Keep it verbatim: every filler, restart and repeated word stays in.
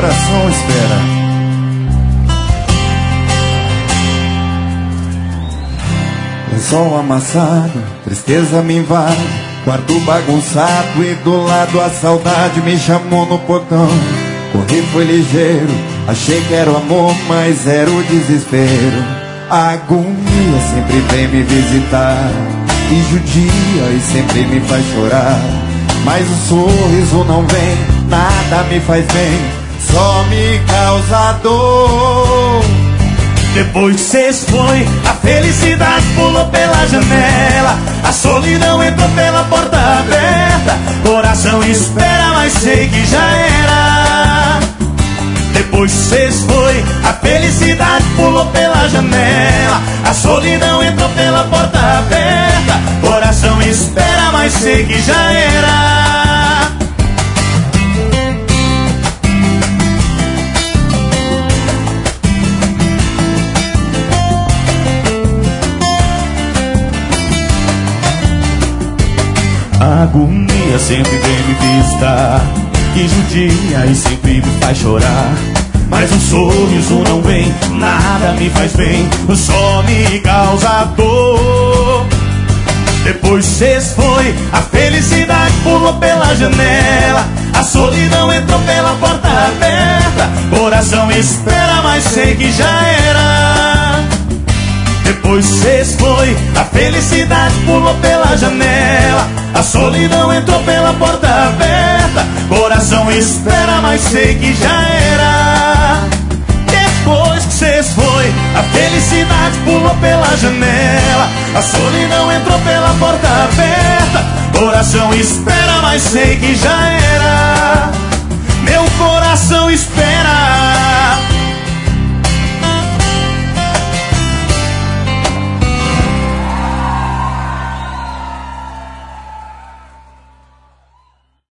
coração espera. Lençol amassado, tristeza me invade, quarto bagunçado e do lado a saudade me chamou no portão. Corri, foi ligeiro, achei que era o amor, mas era o desespero. A agonia sempre vem me visitar e judia e sempre me faz chorar. Mas o sorriso não vem, nada me faz bem, só me causa dor. Depois que cês foi, a felicidade pulou pela janela, a solidão entrou pela porta aberta. Coração espera, mas sei que já era. Depois que cês foi, a felicidade pulou pela janela, a solidão entrou pela porta aberta. Coração espera, mas sei que já era. A agonia sempre vem me visitar, que judia e sempre me faz chorar. Mas um sorriso não vem, nada me faz bem, só me causa dor. Depois cês foi, a felicidade pulou pela janela, a solidão entrou pela porta aberta. Coração espera, mas sei que já era. Depois cês foi, a felicidade pulou pela janela, a solidão entrou pela porta aberta. Coração espera, mas sei que já era. Depois que cês foi, a felicidade pulou pela janela, a solidão entrou pela porta aberta. Coração espera, mas sei que já era. Meu coração espera.